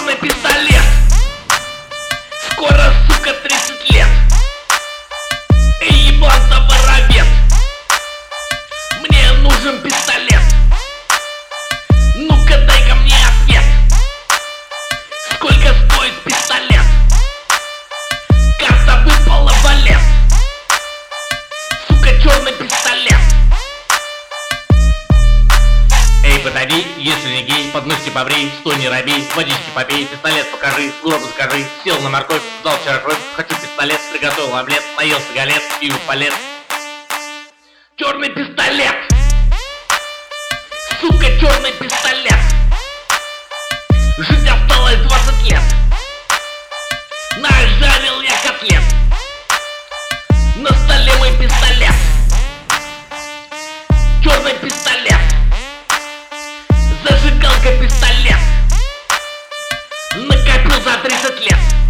черный пистолет. Скоро, сука, 30 лет. Эй, ебан-то воровец, мне нужен пистолет. Ну-ка дай-ка мне ответ. Сколько стоит пистолет? Карта выпала в валет. Сука, черный пистолет. Эй, подойди, если не гей, подмышки побрей, стой не робей, водички попей, пистолет покажи, гробу закажи. Сел на морковь, сдал вчера кровь, хочу пистолет, приготовил омлет, наелся галет, пью палет. Черный пистолет. Сука, черный пистолет. Жить осталось 20 лет. Нажарил я котлет. На столе мой пистолет. Черный пистолет. Зажигалка пистолет. Накопил за 30 лет.